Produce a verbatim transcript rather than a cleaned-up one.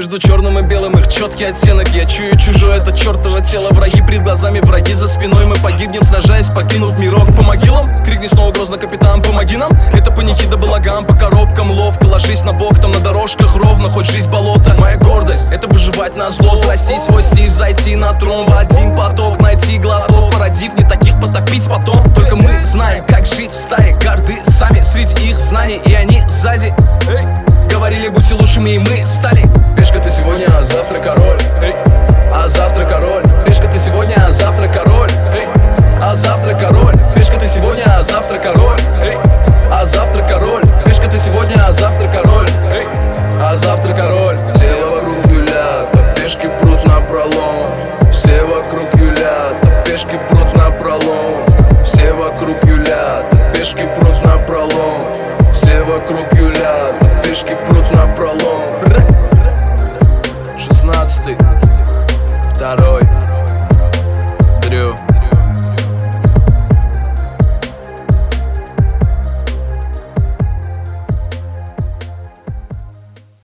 Между черным и белым их четкий оттенок. Я чую чужое, это чертово тело. Враги пред глазами, враги за спиной. Мы погибнем, сражаясь, покинув мирок. По могилам, крикни снова грозно: капитан, помоги нам. Это панихида балаган, по коробкам ловко. Ложись на бок, там на дорожках ровно. Хоть жизнь болото, моя гордость — это выживать на зло. Взрастить свой стиль, зайти на трон в один поток. Найти глоток, породив не таких, потопить потом. Только мы знаем, как жить в стае. Горды сами среди их знаний, и они сзади. Эй. Говорили, будьте лучшими, и мы стали. Пешка ты сегодня, а завтра король. Эй. А завтра король. Пешка ты сегодня, а завтра король. Эй. А завтра король. Пешка ты сегодня, а завтра король. Эй. А завтра король. Пешка ты сегодня, а завтра король. Эй. А завтра король. Все вокруг юлят, а пешки прут на пролом. Все вокруг юлят, а пешки прут на пролом. Все вокруг юлят, а пешки прут на пролом. Все вокруг юлят, а пешки прут на пролом.